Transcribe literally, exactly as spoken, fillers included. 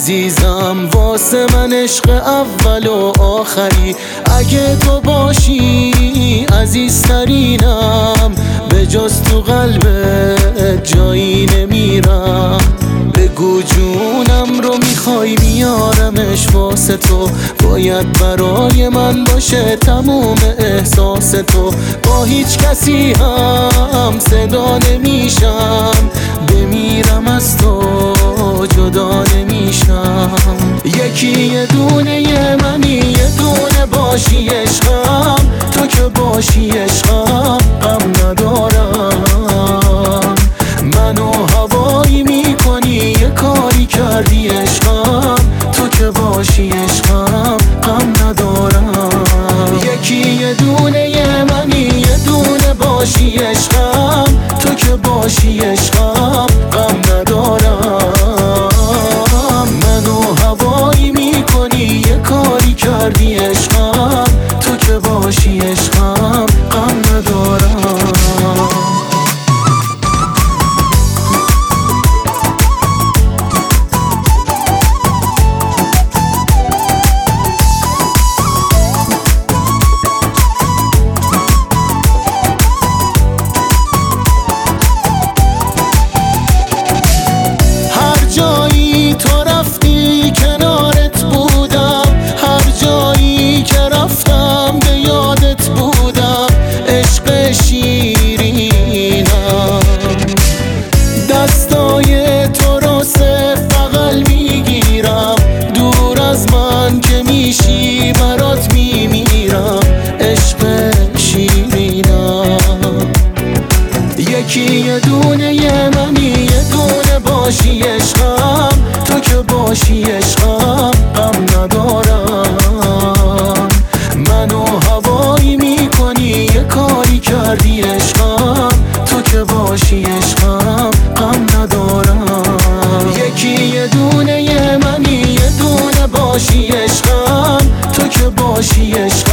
عزیزم واسه من عشق اول و آخری. اگه تو باشی عزیزترینم، به جز تو قلبت جایی نمیرم. بگو جونم رو میخوای بیارمش واسه تو، باید برای من باشه تموم احساس تو. با هیچ کسی هم صدا نمیشم، بمیرم از تو جدا نمیشم. یکی یه دونه یه منی، یه دونه باشی عشقم، تو که باشی عشقم غم ندارم. منو هوایی میکنی یه کاری کردی عشقم، تو که باشی عشقم غم ندارم. یکی یه دونه یه منی، یه دونه باشی عشقم، تو که باشی عشقم غم ندارم. منو هوایی میکنی یه کاری کردی عشقم، تو که باشی عشقم غم ندارم. جایی تو رفتی کنارت بودم، هر جایی که رفتم به یادت بودم. عشق شیرینم دستای تو رو صرف بغل میگیرم، دور از من که میشی برات میمیرم. عشق شیرینم یکی یه دونه یه منی، یه دونه باشی عشقم، تو که باشی عشقم غم ندارم. منو هوایی میکنی یه کاری کردی عشقم، تو که باشی عشقم غم ندارم. یکی یه دونه یه منی، یه دونه باشی عشقم، تو که باشی عشقم